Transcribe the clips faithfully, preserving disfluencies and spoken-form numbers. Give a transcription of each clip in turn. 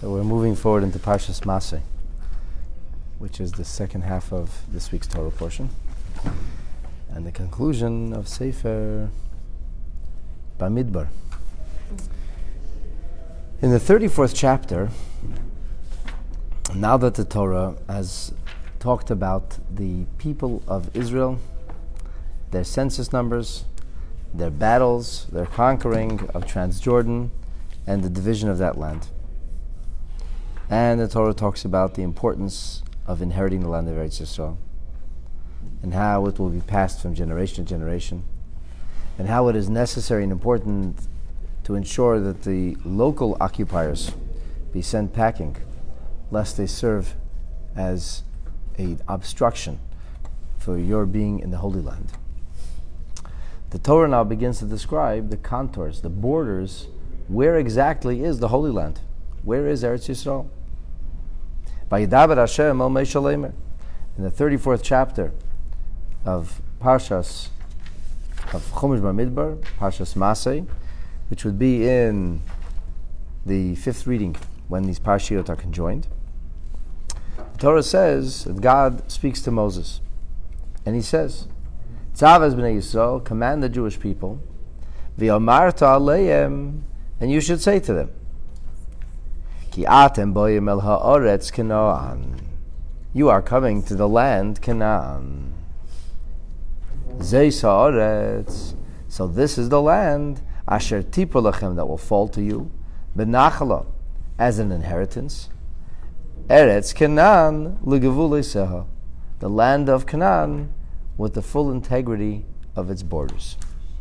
So we're moving forward into Parshas Maseh, which is the second half of this week's Torah portion, and the conclusion of Sefer Bamidbar. In the thirty-fourth chapter, now that the Torah has talked about the people of Israel, their census numbers, their battles, their conquering of Transjordan, and the division of that land. And the Torah talks about the importance of inheriting the land of Eretz Yisrael, and how it will be passed from generation to generation, and how it is necessary and important to ensure that the local occupiers be sent packing, lest they serve as an obstruction for your being in the Holy Land. The Torah now begins to describe the contours, the borders, where exactly is the Holy Land? Where is Eretz Yisrael? Vayidaber Hashem el Moshe Leimer. In the thirty-fourth chapter of Parshas of Chumash Bamidbar, Parshas Maseh, which would be in the fifth reading when these parashiyot are conjoined, the Torah says that God speaks to Moses, and He says, "Tzavas b'nei Yisrael, command the Jewish people, v'yomarta aleim, and you should say to them, Ki atem boyim el ha'oretz Canaan. You are coming to the land Canaan. Zeis ha'oretz. So this is the land, asher tipur lachem, that will fall to you, benachala, as an inheritance. Eretz Canaan l'gevulei seha. The land of Canaan with the full integrity of its borders."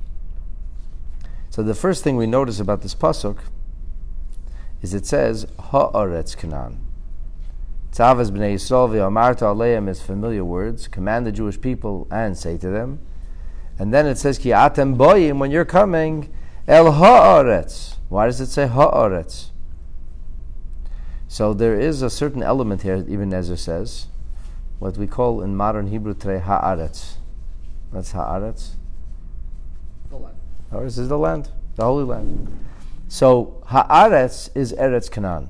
So the first thing we notice about this pasuk is it says Ha'aretz Canaan. Tzavas b'nei Yisrael v'yamarta aleim is familiar words. Command the Jewish people and say to them. And then it says Ki atem boyim, when you're coming, El Ha'aretz. Why does it say Ha'aretz? So there is a certain element here, even Ezra says, what we call in modern Hebrew today Ha'aretz. That's Ha'aretz. The land. Ha'aretz is the land, the Holy Land. So Ha'aretz is Eretz Canaan.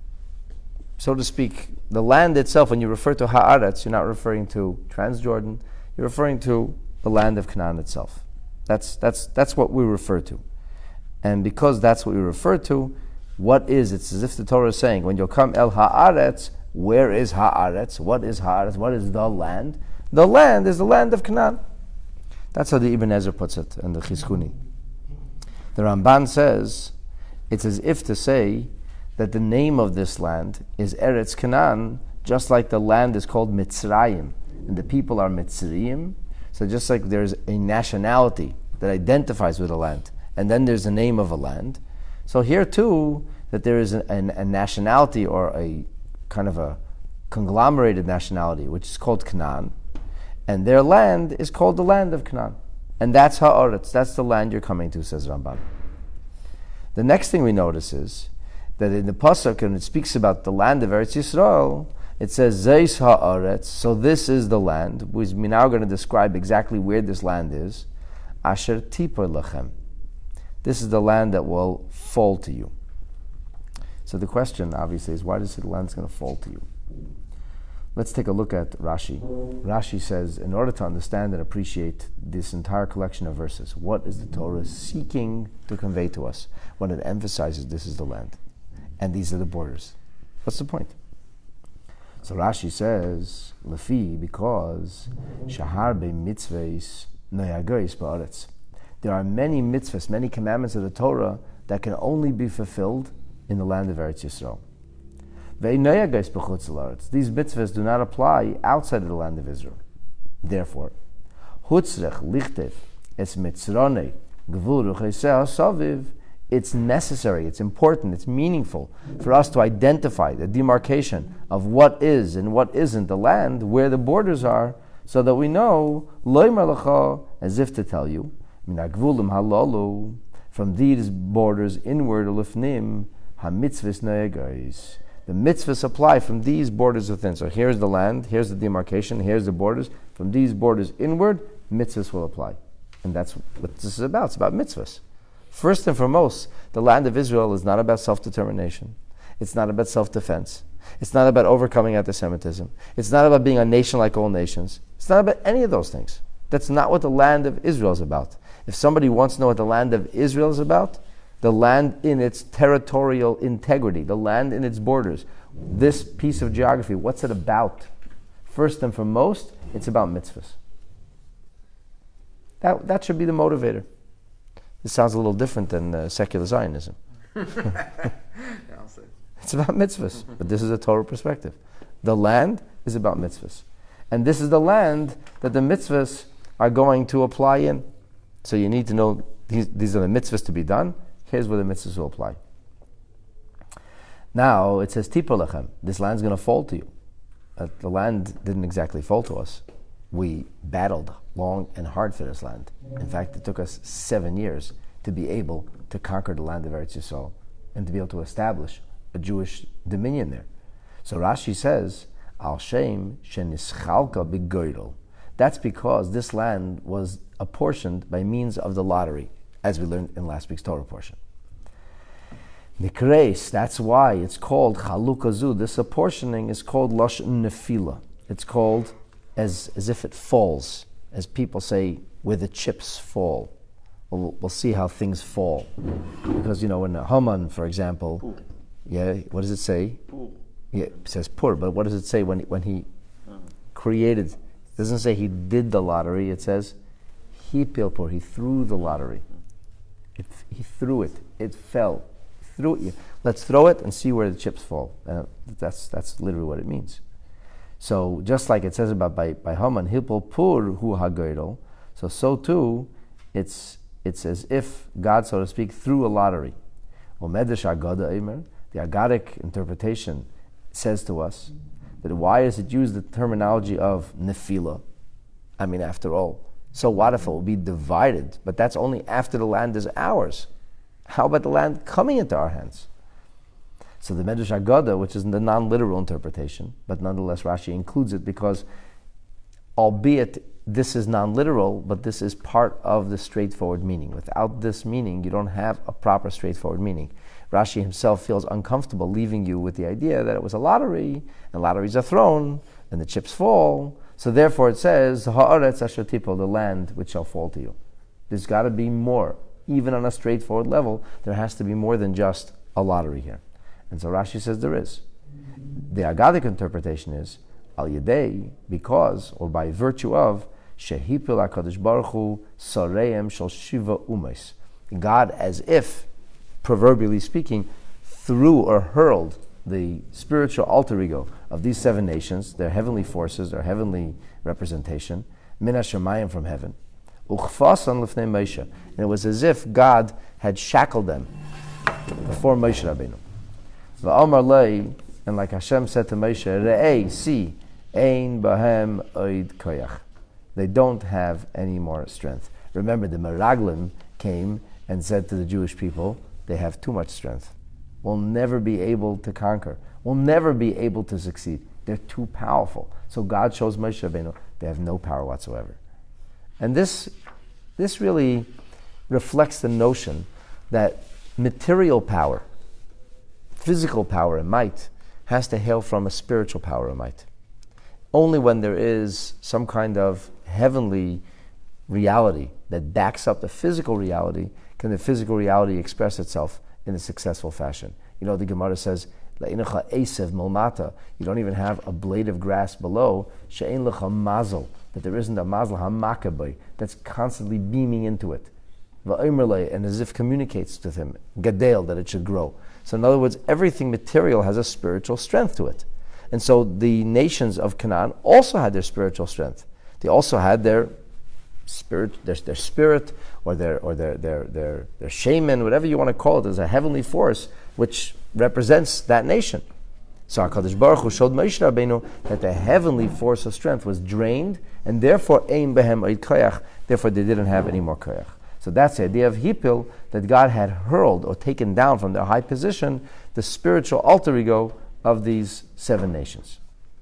So to speak, the land itself, when you refer to Ha'aretz, you're not referring to Transjordan, you're referring to the land of Canaan itself. That's that's that's what we refer to. And because that's what we refer to, what is, it's as if the Torah is saying, when you come El Ha'aretz, where is Ha'aretz? What is Ha'aretz? What is the land? The land is the land of Canaan. That's how the Ibn Ezra puts it in the Chizkuni. The Ramban says, it's as if to say that the name of this land is Eretz Canaan, just like the land is called Mitzrayim, and the people are Mitzrayim. So just like there's a nationality that identifies with a land, and then there's the name of a land. So here too, that there is a, a, a nationality or a kind of a conglomerated nationality, which is called Canaan, and their land is called the land of Canaan. And that's Ha'aretz, that's the land you're coming to, says Ramban. The next thing we notice is that in the Pasuk, when it speaks about the land of Eretz Yisrael, it says, Zeis Ha'aretz, so this is the land, which we're now going to describe exactly where this land is, Asher Tipur Lachem. This is the land that will fall to you. So the question, obviously, is why does the land is going to fall to you? Let's take a look at Rashi. Rashi says, in order to understand and appreciate this entire collection of verses, what is the Torah seeking to convey to us when it emphasizes this is the land and these are the borders? What's the point? So Rashi says, Lefi, because Shahar be mitzvahs noyagois ba'aretz. There are many mitzvahs, many commandments of the Torah that can only be fulfilled in the land of Eretz Yisrael. These mitzvahs do not apply outside of the land of Israel. Therefore, it's necessary, it's important, it's meaningful for us to identify the demarcation of what is and what isn't the land, where the borders are, so that we know, as if to tell you, from these borders inward, the mitzvahs apply from these borders within. So here's the land, here's the demarcation, here's the borders. From these borders inward, mitzvahs will apply. And that's what this is about. It's about mitzvahs. First and foremost, the land of Israel is not about self-determination. It's not about self-defense. It's not about overcoming anti-Semitism. It's not about being a nation like all nations. It's not about any of those things. That's not what the land of Israel is about. If somebody wants to know what the land of Israel is about, the land in its territorial integrity, the land in its borders, this piece of geography, what's it about? First and foremost, it's about mitzvahs. That, that should be the motivator. This sounds a little different than uh, secular Zionism. It's about mitzvahs, but this is a Torah perspective. The land is about mitzvahs. And this is the land that the mitzvahs are going to apply in. So you need to know these, these are the mitzvahs to be done. Here's where the mitzvahs will apply. Now it says, Tipur lechem, this land's going to fall to you. Uh, the land didn't exactly fall to us. We battled long and hard for this land. In fact, it took us seven years to be able to conquer the land of Eretz Yisrael and to be able to establish a Jewish dominion there. So Rashi says, Al Shem shenischalka b'goydel. That's because this land was apportioned by means of the lottery, as we learned in last week's Torah portion. Nikreis, that's why it's called Chalukazu. This apportioning is called Lashon Nefila. It's called as, as if it falls, as people say, where the chips fall. We'll, we'll see how things fall. Because, you know, in Haman, for example, Pur. yeah, what does it say? Pur. Yeah, it says Pur, but what does it say when, when he uh-huh. created? It doesn't say he did the lottery, it says he pilpur, he threw the lottery. It, he threw it, it fell. Threw it. Let's throw it and see where the chips fall. Uh, that's that's literally what it means. So just like it says about by by Haman, Hipol Pur Hu Hagoidol, so so too, it's it's as if God, so to speak, threw a lottery. Omedesh Agada Eimer, the Agadic interpretation says to us that why does it use the terminology of Nefila? I mean, after all, so what if it will be divided? But that's only after the land is ours. How about the land coming into our hands? So the Medrash Agada, which is the non-literal interpretation, but nonetheless Rashi includes it because, albeit this is non-literal, but this is part of the straightforward meaning. Without this meaning, you don't have a proper straightforward meaning. Rashi himself feels uncomfortable leaving you with the idea that it was a lottery, and lotteries are thrown, and the chips fall. So therefore it says, Ha'aretz asher tipol, the land which shall fall to you. There's got to be more. Even on a straightforward level, there has to be more than just a lottery here. And so Rashi says there is. The Agadic interpretation is, Al Yedei, because, or by virtue of, Shehipil HaKadosh Baruch Hu Sareim Shal Shiva Umes. God, as if, proverbially speaking, threw or hurled the spiritual alter ego of these seven nations, their heavenly forces, their heavenly representation, Min HaShamayim from heaven, Uchfasan Lifnei Moshe. And it was as if God had shackled them before Moshe Rabbeinu. Va'amar lei, and like Hashem said to Moshe, Re'ei, see, Ein Bahem Oid Koyach. They don't have any more strength. Remember, the Meraglim came and said to the Jewish people, they have too much strength. We'll never be able to conquer. We'll never be able to succeed. They're too powerful. So God shows Moshe Rabbeinu, they have no power whatsoever. And this, this really reflects the notion that material power, physical power and might, has to hail from a spiritual power and might. Only when there is some kind of heavenly reality that backs up the physical reality can the physical reality express itself in a successful fashion. You know, the Gemara says, La'inecha esev milmata, you don't even have a blade of grass below, she'ein lecha mazel, that there isn't a mazel hamakabay that's constantly beaming into it. Va'omerle, and as if communicates with him, gadel, that it should grow. So in other words, everything material has a spiritual strength to it. And so the nations of Canaan also had their spiritual strength. They also had their spirit, their, their spirit, or their or their their their their shaman, whatever you want to call it, as a heavenly force which represents that nation. So HaKadosh Baruch Hu showed Moshe Rabbeinu that the heavenly force of strength was drained, and therefore ein behem oid koyach, therefore they didn't have any more koyach. So that's the idea of Hipil, that God had hurled or taken down from their high position the spiritual alter ego of these seven nations.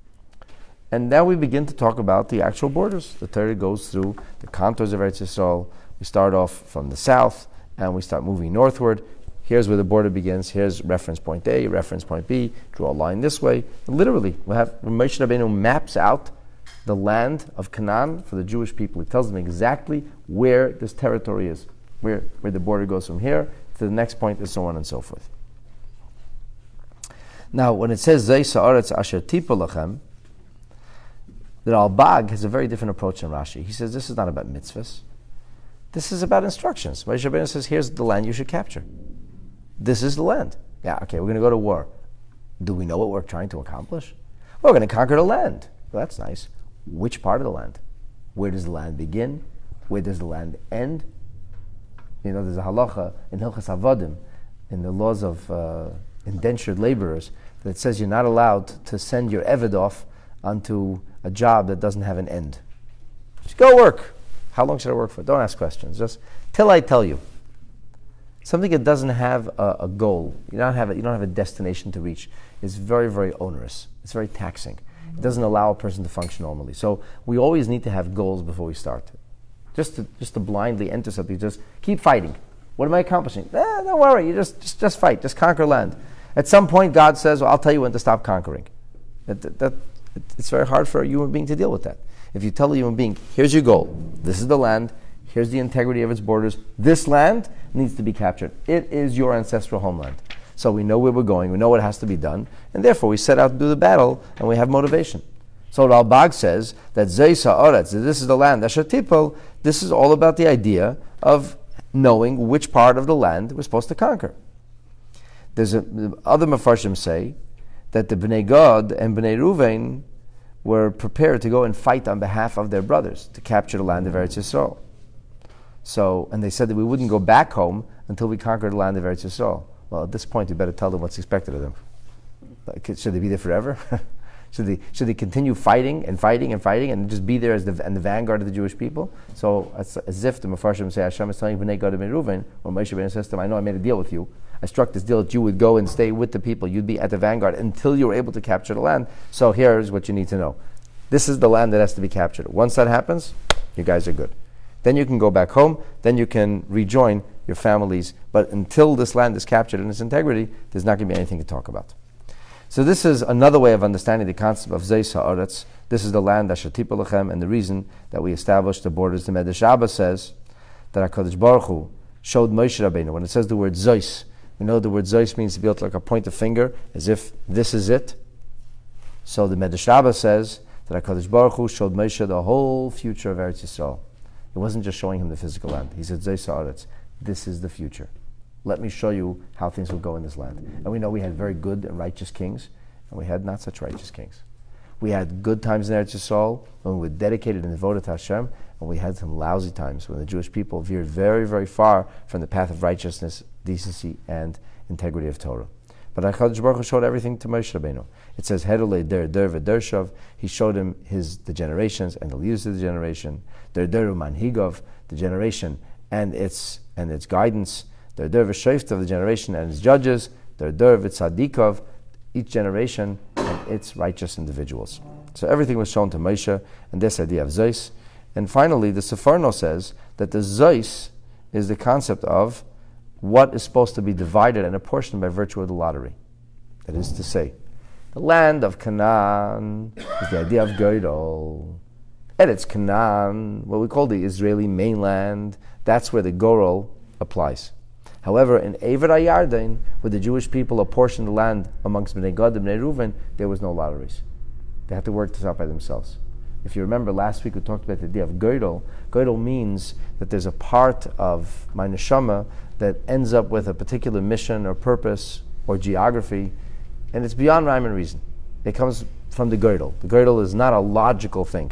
And now we begin to talk about the actual borders. The Torah goes through the contours of Eretz Yisrael. We start off from the south, and we start moving northward. Here's where the border begins. Here's reference point A, reference point B. Draw a line this way. Literally, we have Moshe Rabbeinu maps out the land of Canaan for the Jewish people. He tells them exactly where this territory is, where, where the border goes from here to the next point, and so on and so forth. Now, when it says Zay Sa'aretz Asher Tipa Lachem, the Ralbag has a very different approach than Rashi. He says this is not about mitzvahs. This is about instructions. Moshe Rabbeinu says, here's the land you should capture. This is the land. Yeah, okay, we're going to go to war. Do we know what we're trying to accomplish? Well, we're going to conquer the land. Well, that's nice. Which part of the land? Where does the land begin? Where does the land end? You know, there's a halacha in Hilchas Avodim, in the laws of uh, indentured laborers, that says you're not allowed to send your eved off onto a job that doesn't have an end. Just go work. How long should I work for? Don't ask questions. Just till I tell you. Something that doesn't have a, a goal, you don't have a, you don't have a destination to reach, is very, very onerous. It's very taxing. It doesn't allow a person to function normally. So we always need to have goals before we start. Just to just to blindly enter something, just keep fighting. What am I accomplishing? Eh, don't worry. You just, just just fight. Just conquer land. At some point, God says, well, "I'll tell you when to stop conquering." That, that, that it's very hard for a human being to deal with that. If you tell a human being, "Here's your goal. This is the land. Here's the integrity of its borders. This land needs to be captured. It is your ancestral homeland." So we know where we're going. We know what has to be done, and therefore we set out to do the battle, and we have motivation. So Ralbag says that Zay Sa'aretz, this is the land. Asher Tipol, this is all about the idea of knowing which part of the land we're supposed to conquer. There's a, other Mefarshim say that the Bnei Gad and Bnei Ruvain were prepared to go and fight on behalf of their brothers to capture the land of Eretz Yisrael. So, and they said that we wouldn't go back home until we conquered the land of Eretz Yisrael. Well, at this point, you better tell them what's expected of them. Like, should they be there forever? should they should they continue fighting and fighting and fighting and just be there as the and the vanguard of the Jewish people? So, as, as if the Mefarshim say, Hashem is telling Bnei Gad and Bnei Reuven, or Moshe Rabbeinu says to them, I know I made a deal with you. I struck this deal that you would go and stay with the people. You'd be at the vanguard until you were able to capture the land. So here's what you need to know. This is the land that has to be captured. Once that happens, you guys are good. Then you can go back home. Then you can rejoin your families. But until this land is captured in its integrity, there's not going to be anything to talk about. So this is another way of understanding the concept of Zay Sa'aretz. This is the land Asher Tipa Lachem, and the reason that we established the borders. The Medrash Rabbah says that HaKadosh Baruch Hu showed Moshe Rabbeinu. When it says the word Zeus, we know the word Zeus means to be able to like a point of finger, as if this is it. So the Medrash Rabbah says that HaKadosh Baruch Hu showed Moshe the whole future of Eretz Yisrael. It wasn't just showing him the physical land. He said, Zay Sa'aretz, this is the future. Let me show you how things will go in this land. And we know we had very good and righteous kings, and we had not such righteous kings. We had good times in Eretz Yisrael when we were dedicated and devoted to Hashem, and we had some lousy times when the Jewish people veered very, very far from the path of righteousness, decency, and integrity of Torah. But HaKadosh Baruch Hu showed everything to Moshe Rabbeinu. It says, Hedolei der der v'dershav. He showed him his the generations and the leaders of the generation. Der deru manhigov, the generation and its and its guidance. Der der v'shoifta of the generation and its judges. Der der v'tzadikov, each generation and its righteous individuals. So everything was shown to Moshe, and this idea of Zeus. And finally, the Sefarno says that the Zeus is the concept of what is supposed to be divided and apportioned by virtue of the lottery. That is to say, the land of Canaan is the idea of Goydol. Eretz Canaan, what we call the Israeli mainland, that's where the Gorol applies. However, in Eived HaYarden, where the Jewish people apportioned the land amongst Bnei Gad and Bnei Reuven, there was no lotteries. They had to work this out by themselves. If you remember, last week we talked about the idea of Goydol. Goydol means that there's a part of my neshama that ends up with a particular mission or purpose or geography, and it's beyond rhyme and reason. It comes from the Goydol. The Goydol is not a logical thing.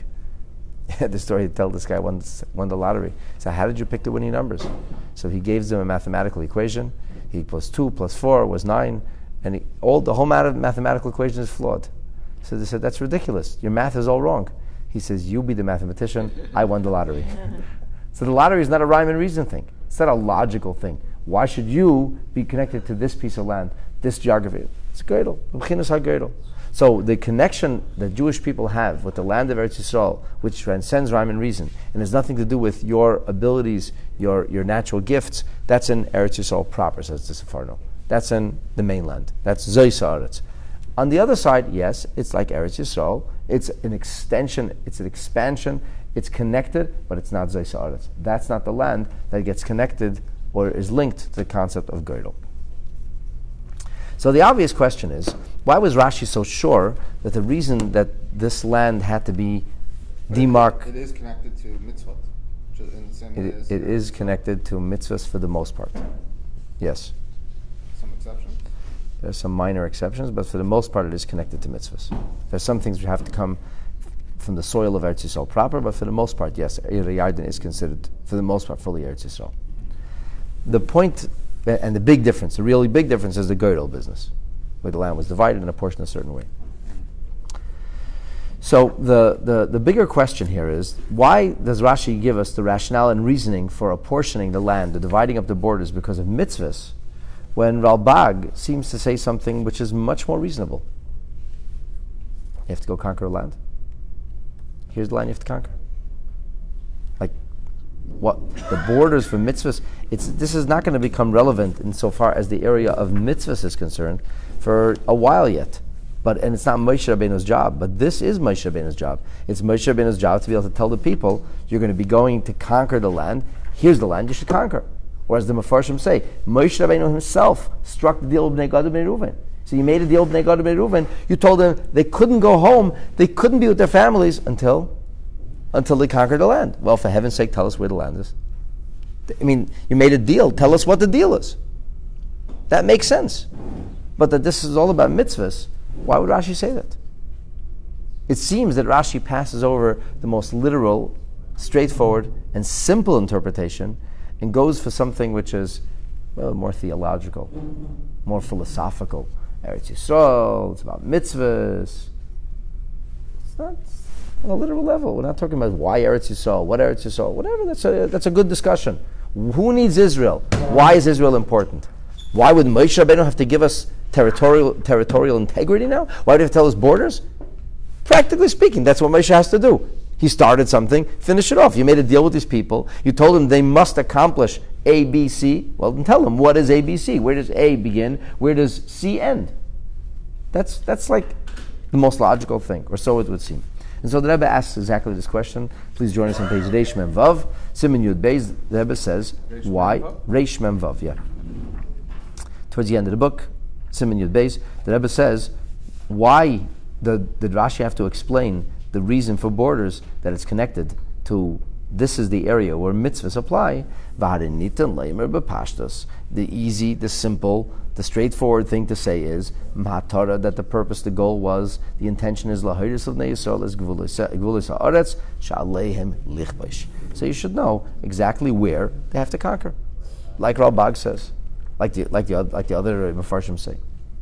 The story he told this guy won, won the lottery. So how did you pick the winning numbers? So he gave them a mathematical equation. He plus two plus four was nine, and he, all the whole math- mathematical equation is flawed. So they said, that's ridiculous. Your math is all wrong. He says, you be the mathematician. I won the lottery. So the lottery is not a rhyme and reason thing. It's not a logical thing. Why should you be connected to this piece of land, this geography? It's Goydol. So the connection that Jewish people have with the land of Eretz Yisrael, which transcends rhyme and reason, and has nothing to do with your abilities, your, your natural gifts, that's in Eretz Yisrael proper, says the Sepharno. That's in the mainland. That's Zois Haaretz. On the other side, yes, it's like Eretz Yisrael. It's an extension, it's an expansion, it's connected, but it's not Zois Haaretz. That's not the land that gets connected or is linked to the concept of Geirel. So the obvious question is, why was Rashi so sure that the reason that this land had to be demarked? It is connected to mitzvot. In the same way It, as it is connected to mitzvahs for the most part. Yes. some exceptions. There's some minor exceptions, but for the most part it is connected to mitzvahs. There's some things which have to come from the soil of Eretz Yisrael proper, but for the most part, yes, Ir Yarden is considered, for the most part, fully Eretz Yisrael. The point, and the big difference, the really big difference is the Geirel business, where the land was divided and apportioned a certain way. So the, the, the bigger question here is, why does Rashi give us the rationale and reasoning for apportioning the land, the dividing up the borders because of mitzvahs, when Ralbag seems to say something which is much more reasonable? You have to go conquer a land. Here's the land you have to conquer. Like, what? The borders for mitzvahs, it's, this is not going to become relevant insofar as the area of mitzvahs is concerned for a while yet. But, and it's not Moshe Rabbeinu's job, but this is Moshe Rabbeinu's job. It's Moshe Rabbeinu's job to be able to tell the people, you're going to be going to conquer the land. Here's the land you should conquer. Or as the Mefarshim say, Moshe Rabbeinu himself struck the deal with Bnei Gad and Bnei Reuven. So you made a deal with Bnei Gad and Bnei Reuven. You told them they couldn't go home, they couldn't be with their families until, until they conquered the land. Well, for heaven's sake, tell us where the land is. I mean, you made a deal. Tell us what the deal is. That makes sense. But that this is all about mitzvahs, why would Rashi say that? It seems that Rashi passes over the most literal, straightforward, and simple interpretation and goes for something which is, well, more theological, more philosophical. Eretz Yisrael, it's about mitzvahs. It's not on a literal level. We're not talking about why Eretz Yisrael, what Eretz Yisrael, whatever. That's a, that's a good discussion. Who needs Israel? Why is Israel important? Why would Moshe Rabbeinu have to give us territorial territorial integrity now? Why do you have to tell us borders? Practically speaking, that's what Moshe has to do. He started something, finish it off. You made a deal with these people. You told them they must accomplish A, B, C. Well, then tell them, what is A, B, C? Where does A begin? Where does C end? That's that's like the most logical thing, or so it would seem. And so the Rebbe asks exactly this question. Please join us on page Reish Mem Vav. Siman Yud Beis, the Rebbe says, Reish why? Mem Vav? Reish Mem Vav, yeah. Towards the end of the book, Siman Yud Beis, the Rebbe says, why did, did Rashi have to explain the reason for borders, that it's connected to, this is the area where mitzvahs apply. The easy, the simple, the straightforward thing to say is Mahatara, that the purpose, the goal was, the intention is Lahiris of Bnei Yisrael is Gvulis Haaretz Sha'alehem Lichbaish. So you should know exactly where they have to conquer, like Ralbag says, like the like the like the other Mefarshim say.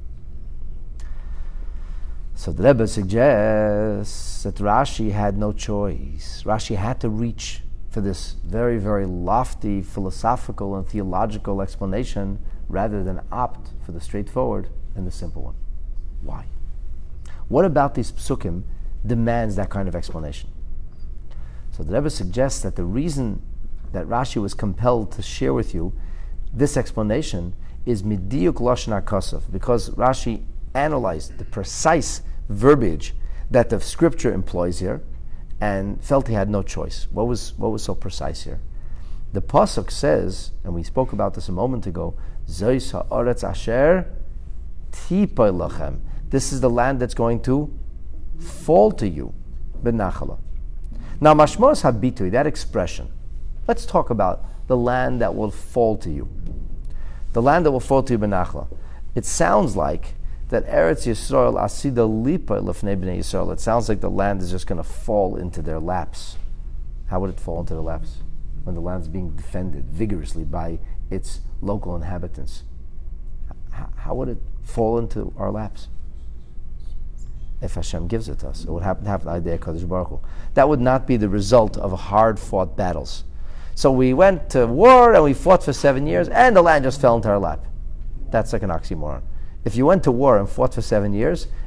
So the Rebbe suggests that Rashi had no choice. Rashi had to reach for this very, very lofty philosophical and theological explanation rather than opt for the straightforward and the simple one. Why? What about these psukim demands that kind of explanation? So the Rebbe suggests that the reason that Rashi was compelled to share with you this explanation is midiyuk lashon hakasav, because Rashi analyzed the precise verbiage that the scripture employs here and felt he had no choice. What was what was so precise here? The pasuk says, and we spoke about this a moment ago, Zois haaretz asher tipay lachem. This is the land that's going to fall to you, benachala. Now, mashmos habitui, that expression. Let's talk about the land that will fall to you. The land that will fall to you, benachla. It sounds like that Eretz Yisrael asida lipa lefnei bnei Yisrael. It sounds like the land is just going to fall into their laps. How would it fall into their laps? When the land is being defended vigorously by its local inhabitants. H- how would it fall into our laps? If Hashem gives it to us, it would happen to have the idea of Kadosh Baruch Hu. That would not be the result of hard-fought battles. So we went to war and we fought for seven years and the land just fell into our lap. That's like an oxymoron. If you went to war and fought for seven years,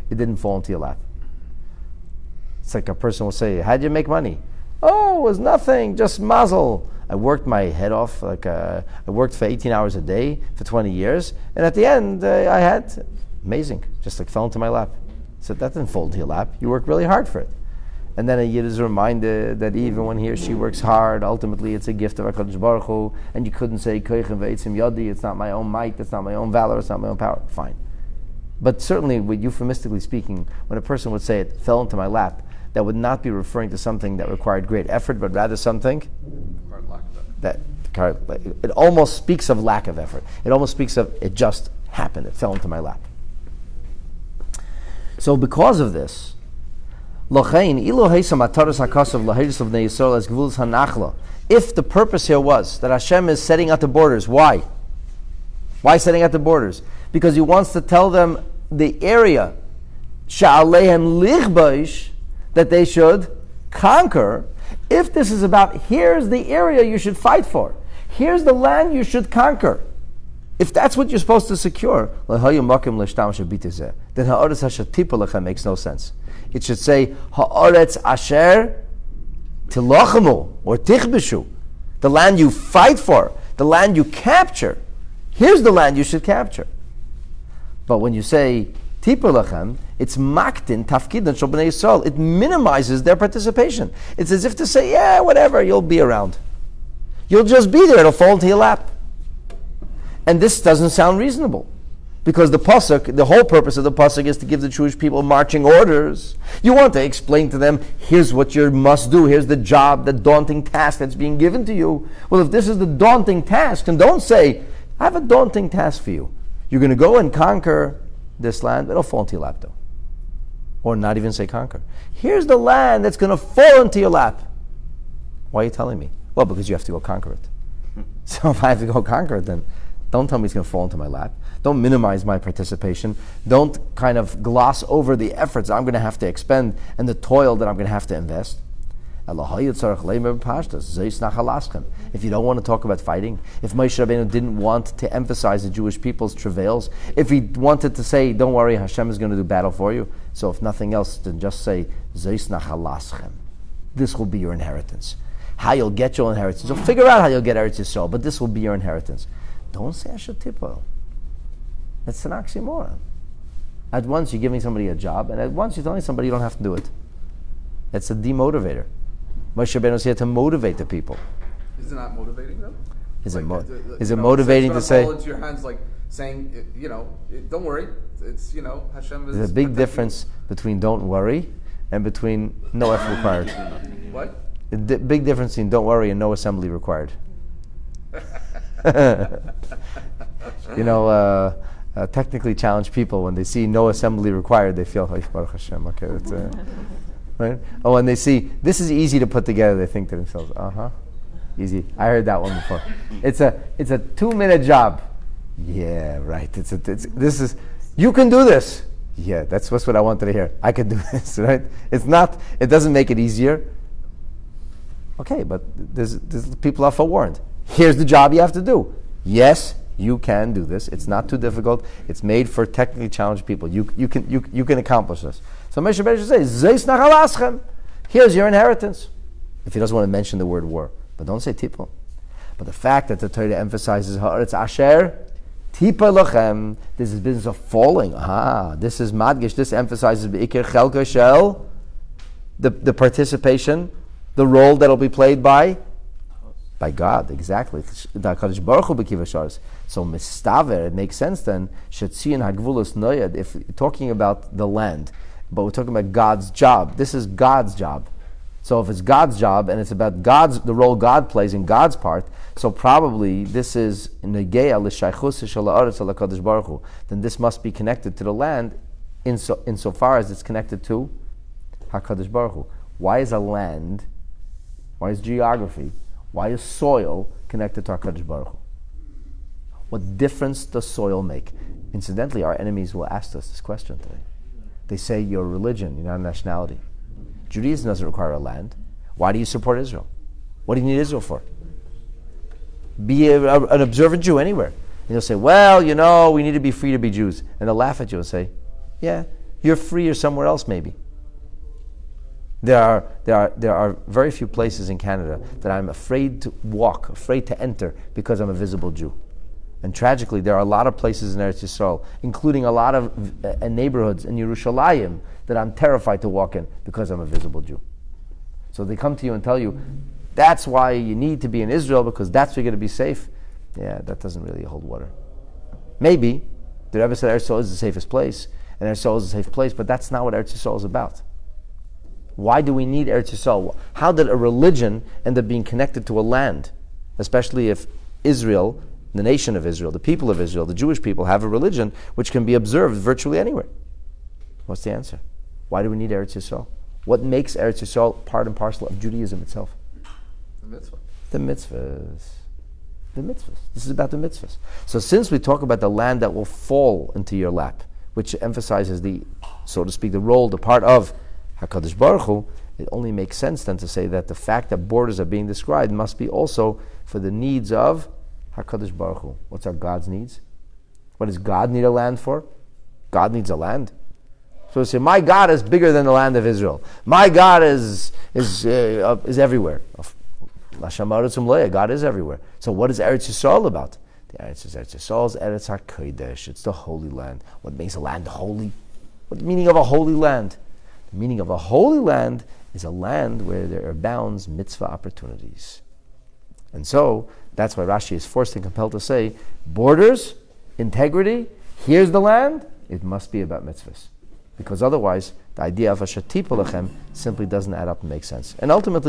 it didn't fall into your lap. It's like a person will say, how'd you make money? Oh, it was nothing, just mazel. I worked my head off, like uh, I worked for eighteen hours a day for twenty years, and at the end, uh, I had, amazing, just like fell into my lap. So that didn't fall into your lap. You worked really hard for it. And then a Yid is reminded that even when he or she works hard, ultimately it's a gift of HaKadosh Baruch Hu, and you couldn't say, Koichem ve'etzim yadi, it's not my own might, it's not my own valor, it's not my own power. Fine. But certainly, euphemistically speaking, when a person would say it fell into my lap, that would not be referring to something that required great effort, but rather something that it almost speaks of lack of effort. It almost speaks of it just happened. It fell into my lap. So because of this, if the purpose here was that Hashem is setting out the borders, why? Why setting out the borders? Because He wants to tell them the area that they should conquer. If this is about, here's the area you should fight for, here's the land you should conquer, if that's what you're supposed to secure, then ha'aretz asher tipa makes no sense. It should say ha'aretz asher tilachemu or tichbishu, the land you fight for, the land you capture. Here's the land you should capture. But when you say tipa lachem, it's maktin tafkidan shel bnei Yisrael. It minimizes their participation. It's as if to say, yeah, whatever, you'll be around. You'll just be there. It'll fall into your lap. And this doesn't sound reasonable, because the pasuk, the whole purpose of the pasuk is to give the Jewish people marching orders. You want to explain to them, here's what you must do, here's the job, the daunting task that's being given to you. Well, if this is the daunting task, then don't say, I have a daunting task for you. You're going to go and conquer this land, it'll fall into your lap though. Or not even say conquer. Here's the land that's going to fall into your lap. Why are you telling me? Well, because you have to go conquer it. So if I have to go conquer it, then don't tell me it's going to fall into my lap. Don't minimize my participation. Don't kind of gloss over the efforts I'm going to have to expend and the toil that I'm going to have to invest. If you don't want to talk about fighting, if Moshe Rabbeinu didn't want to emphasize the Jewish people's travails, if he wanted to say, don't worry, Hashem is going to do battle for you, so if nothing else, then just say, this will be your inheritance. How you'll get your inheritance. You'll figure out how you'll get Eretz Yisrael, but this will be your inheritance. Don't say Asher Tipol. That's an oxymoron. At once you're giving somebody a job, and at once you're telling somebody you don't have to do it. That's a demotivator. Moshe Rabbeinu is here to motivate the people. Is it not motivating though? Is like, it, mo- the, the, is it know, motivating it's to say? Fall into your hands, like saying, you know, don't worry. It's, you know, Hashem is. There's a big difference between don't worry and between no effort required. What? A di- big difference between don't worry and no assembly required. You know, uh, uh, technically challenged people, when they see no assembly required, they feel like Baruch Hashem. Okay, that's uh, right. Oh, when they see this is easy to put together, they think to themselves, "Uh huh, easy." I heard that one before. It's a it's a two minute job. Yeah, right. It's a it's, this is you can do this. Yeah, that's what's what I wanted to hear. I can do this, right? It's not. It doesn't make it easier. Okay, but there's, there's people are forewarned. Here's the job you have to do. Yes, you can do this. It's not too difficult. It's made for technically challenged people. You you can you you can accomplish this. So Moshe Rabbeinu says, "Zeis nachalaschem." Here's your inheritance. If he doesn't want to mention the word war, but don't say tipol. But the fact that the Torah emphasizes ha'aretz asher tipa lochem, this is business of falling. Ah, this is madgish. This emphasizes beikir chelka shel, the the participation, the role that will be played by. By God, exactly. So mistaver, it makes sense then. Shetzion hagvulus noyad. If you're talking about the land, but we're talking about God's job. This is God's job. So if it's God's job and it's about God's the role God plays in God's part, so probably this is negeya l'shaychus shel haaretz HaKadosh Baruch Hu. Then this must be connected to the land, in so insofar as it's connected to Hakadosh Baruch Hu. Why is a land? Why is geography? Why is soil connected to HaKadosh Baruch Hu? What difference does soil make? Incidentally, our enemies will ask us this question today. They say, you're a religion, you're not a nationality. Judaism doesn't require a land. Why do you support Israel? What do you need Israel for? Be a, a, an observant Jew anywhere. And you'll say, well, you know, we need to be free to be Jews. And they'll laugh at you and say, yeah, you're freer somewhere else maybe. There are, there, are, there are very few places in Canada that I'm afraid to walk, afraid to enter because I'm a visible Jew. And tragically, there are a lot of places in Eretz Yisrael, including a lot of uh, neighborhoods in Yerushalayim, that I'm terrified to walk in because I'm a visible Jew. So they come to you and tell you, that's why you need to be in Israel, because that's where you're going to be safe. Yeah, that doesn't really hold water. Maybe the Rebbe said Eretz Yisrael is the safest place, and Eretz Yisrael is a safe place, but that's not what Eretz Yisrael is about. Why do we need Eretz Yisrael? How did a religion end up being connected to a land? Especially if Israel, the nation of Israel, the people of Israel, the Jewish people have a religion which can be observed virtually anywhere. What's the answer? Why do we need Eretz Yisrael? What makes Eretz Yisrael part and parcel of Judaism itself? The mitzvah. The mitzvahs. The mitzvahs. This is about the mitzvahs. So since we talk about the land that will fall into your lap, which emphasizes the, so to speak, the role, the part of HaKadosh Baruch Hu, it only makes sense then to say that the fact that borders are being described must be also for the needs of HaKadosh Baruch Hu. What's our God's needs? What does God need a land for? God needs a land. So we say, my God is bigger than the land of Israel. My God is is uh, is everywhere. God is everywhere. So what is Eretz Yisrael about? The Eretz Yisrael is Eretz HaKodesh. It's the holy land. What makes a land holy? What the meaning of a holy land? The meaning of a holy land is a land where there abounds mitzvah opportunities. And so, that's why Rashi is forced and compelled to say, borders, integrity, here's the land, it must be about mitzvahs. Because otherwise, the idea of a shatipa lechem simply doesn't add up and make sense. And ultimately,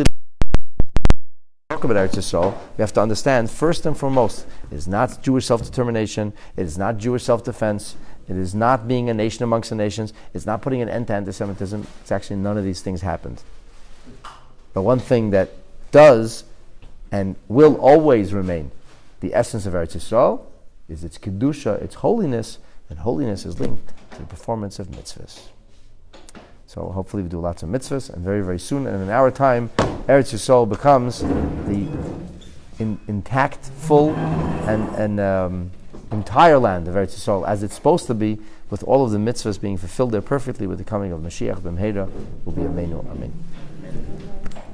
talk about Eretz Yisrael, we have to understand, first and foremost, it is not Jewish self-determination, it is not Jewish self-defense, it is not being a nation amongst the nations, it's not putting an end to anti-Semitism, it's actually none of these things happened. But one thing that does and will always remain the essence of Eretz Yisrael is its kedusha, its holiness, and holiness is linked to the performance of mitzvahs. So hopefully we do lots of mitzvahs, and very, very soon, and in our time, Eretz Yisrael becomes the in, intact, full, and, and um, entire land of Eretz Yisrael, as it's supposed to be, with all of the mitzvahs being fulfilled there perfectly with the coming of Mashiach B'mheira, will be Ameinu. Amen.